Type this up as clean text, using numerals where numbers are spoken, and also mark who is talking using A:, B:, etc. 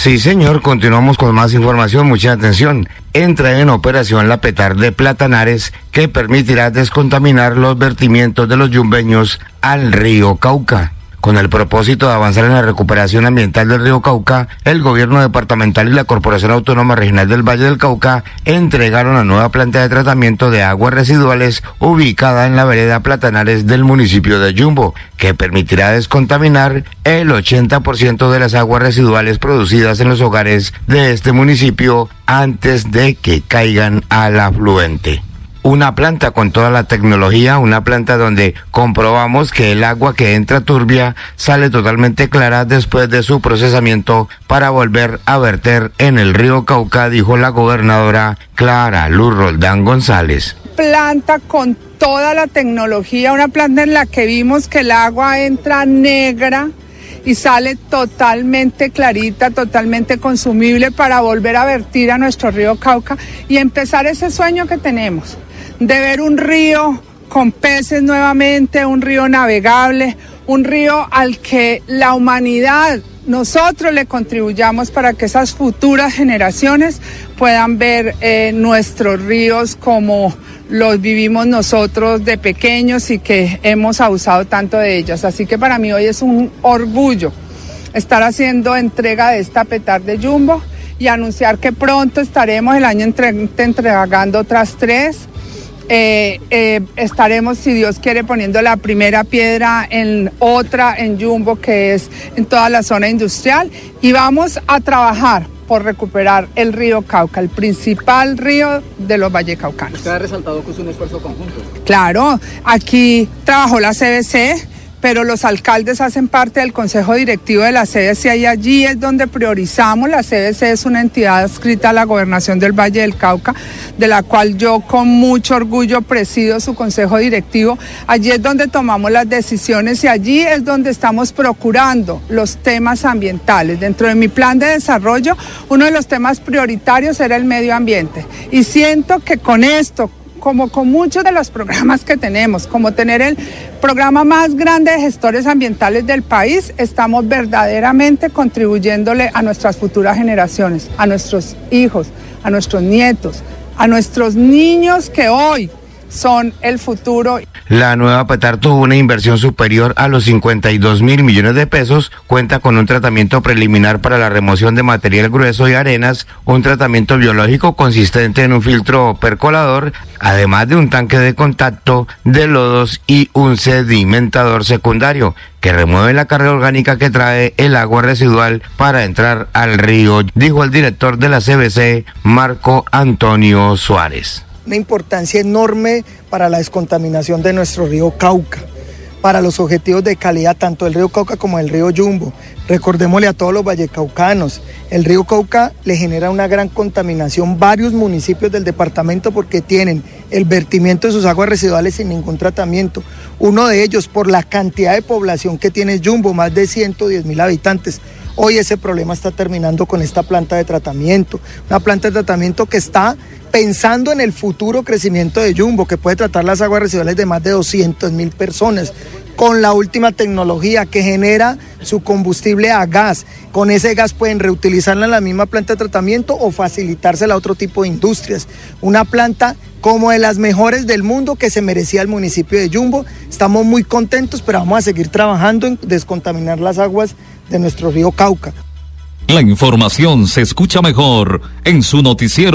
A: Sí, señor, continuamos con más información, mucha atención. Entra en operación la PETAR de Platanares, que permitirá descontaminar los vertimientos de los yumbeños al río Cauca. Con el propósito de avanzar en la recuperación ambiental del río Cauca, el gobierno departamental y la Corporación Autónoma Regional del Valle del Cauca entregaron la nueva planta de tratamiento de aguas residuales ubicada en la vereda Platanares del municipio de Yumbo, que permitirá descontaminar el 80% de las aguas residuales producidas en los hogares de este municipio antes de que caigan al afluente. Una planta con toda la tecnología, una planta donde comprobamos que el agua que entra turbia sale totalmente clara después de su procesamiento para volver a verter en el río Cauca, dijo la gobernadora Clara Luz Roldán González.
B: Planta con toda la tecnología, una planta en la que vimos que el agua entra negra y sale totalmente clarita, totalmente consumible para volver a vertir a nuestro río Cauca y empezar ese sueño que tenemos de ver un río con peces nuevamente, un río navegable, un río al que la humanidad, nosotros le contribuyamos para que esas futuras generaciones puedan ver nuestros ríos como los vivimos nosotros de pequeños y que hemos abusado tanto de ellos. Así que para mí hoy es un orgullo estar haciendo entrega de esta PETAR de Yumbo y anunciar que pronto estaremos el año entregando otras 3. Estaremos, si Dios quiere, poniendo la primera piedra en otra en Yumbo, que es en toda la zona industrial, y vamos a trabajar por recuperar el río Cauca, el principal río de los vallecaucanos.
C: Usted ha resaltado que es un esfuerzo conjunto.
B: Claro, aquí trabajó la CBC, pero los alcaldes hacen parte del consejo directivo de la CBC y allí es donde priorizamos. La CBC es una entidad adscrita a la gobernación del Valle del Cauca, de la cual yo con mucho orgullo presido su consejo directivo. Allí es donde tomamos las decisiones y allí es donde estamos procurando los temas ambientales. Dentro de mi plan de desarrollo, uno de los temas prioritarios era el medio ambiente y siento que con esto, como con muchos de los programas que tenemos, como tener el programa más grande de gestores ambientales del país, estamos verdaderamente contribuyéndole a nuestras futuras generaciones, a nuestros hijos, a nuestros nietos, a nuestros niños que hoy son el futuro.
A: La nueva PETAR tuvo una inversión superior a los 52.000 millones de pesos, cuenta con un tratamiento preliminar para la remoción de material grueso y arenas, un tratamiento biológico consistente en un filtro percolador, además de un tanque de contacto de lodos y un sedimentador secundario que remueve la carga orgánica que trae el agua residual para entrar al río, dijo el director de la CBC, Marco Antonio Suárez.
D: Una importancia enorme para la descontaminación de nuestro río Cauca, para los objetivos de calidad tanto del río Cauca como del río Yumbo. Recordémosle a todos los vallecaucanos, el río Cauca le genera una gran contaminación varios municipios del departamento porque tienen el vertimiento de sus aguas residuales sin ningún tratamiento. Uno de ellos, por la cantidad de población que tiene Yumbo, más de 110.000 habitantes. Hoy ese problema está terminando con esta planta de tratamiento, una planta de tratamiento que está pensando en el futuro crecimiento de Yumbo, que puede tratar las aguas residuales de más de 200.000 personas, con la última tecnología que genera su combustible a gas. Con ese gas pueden reutilizarla en la misma planta de tratamiento o facilitársela a otro tipo de industrias. Una planta como de las mejores del mundo que se merecía el municipio de Yumbo. Estamos muy contentos, pero vamos a seguir trabajando en descontaminar las aguas de nuestro río Cauca.
E: La información se escucha mejor en su noticiero.